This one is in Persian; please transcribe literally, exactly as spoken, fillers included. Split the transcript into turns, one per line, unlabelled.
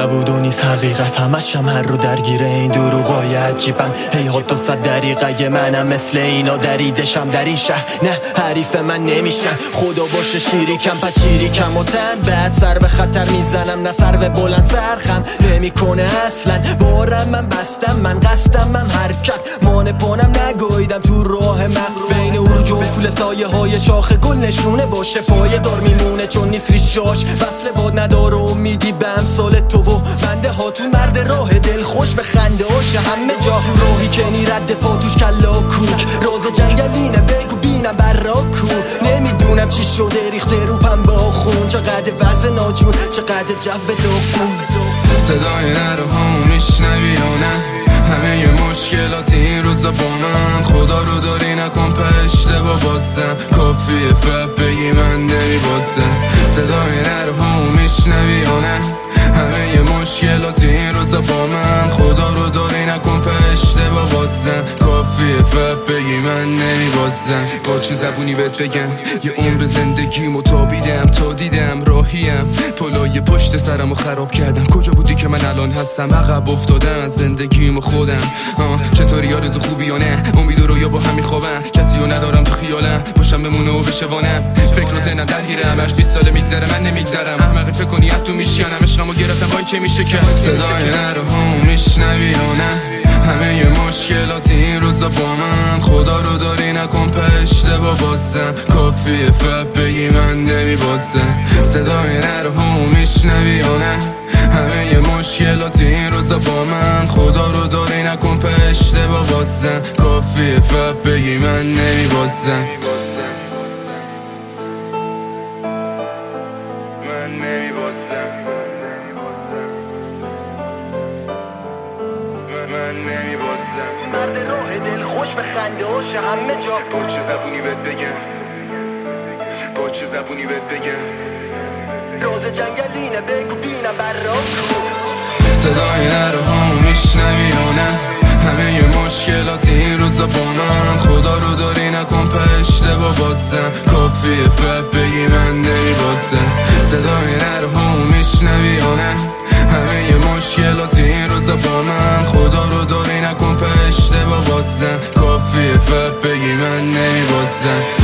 نبود و نیست حقیقت، همش هم هر رو درگیره این دروغای عجیبم. هی ها دو صد دریقه منم مثل اینا دریدشم در این شهر، نه حریف من نمیشن. خدا باشه شیری کم پچیری کم و تن، بعد سر به خطر میزنم نه سر به بلند سرخم نمیکنه اصلا. بارم من بستم من قصدم من حرکت، مان پانم نگویدم تو راه مقصد. بین اروج و فول سایه های شاخ گل نشونه باشه پای دار میمونه چون نیست ریشاش. وصل باد نداره امیدی به امثال تو و بنده هاتون، مرد راه دل خوش به خنده هاشه همه جا. تو راهی که نی رد پا توش کلا کوک، راز جنگلینه بگو بینم برا کو. نمیدونم چی شده ریخته رو پنبه خون، چقدر وضع ناجور چقدر جو داغون.
صدای نروهامو میشنوی یا نه؟ همه ی مشکلات این روزا با من، خدا رو داری نکن په اشتباه بازم. کافیه فقط بگی من نمیبازم. صدای نروهامو میشنوی یا نه؟ همه ی مشکلات این روزا با من، خدا رو داری نکن په اشتباه بازم. کافیه فقط بگی من نمیبازم. با چه زبونی بهت بگم یه عمر زندگیمو تابیدم تا دیدم راهیم، پلای پشت سرمو خراب کردم. کجا بودی که من الان هستم؟ عقب افتادم از زندگیمو خودم. آه چطوری آرزو خوبی یا نه؟ امید و رویا با هم میخوابم، کسی رو ندارم تو خیالم، باشم بمونه و بشوانم. فکر و ذهنم درگیره همش بیست ساله میگذره من نمیگذرم. احمقی فکر کنی تو میشیانم، عشقمو گرفتم وای چه میشه که. صدای نروهامو میشنوی یا نه؟ همه ی مشکلات این روزا با من، خدا رو داری نکن په اشتباه بازم. کافیه فقط بگی من نمیبازم. صدای نروهامو میشنوی یا نه؟ همه ی مشکلات این روزا با من، خدا رو داری نکن په اشتباه بازم. کافیه فقط بگی من نمیبازم. من نمیبازم. من نمیبازم.
مرد راه دل خوش به خنده هاشه همه جا.
با چه زبونی بهت بگم؟ با چه زبونی بهت بگم؟
راز جنگلینه بگو بینم برا کو.
صدای نروهامو میشنوی یا نه؟ همه ی مشکلات این روزا با من، خدا رو داری نکن په اشتباه بازم. کافیه فقط بگی من نمیبازم. صدای نروهامو میشنوی یا نه؟ همه ی مشکلات این روزا با من، خدا رو داری نکن په اشتباه بازم. کافیه فقط بگی من نمیبازم.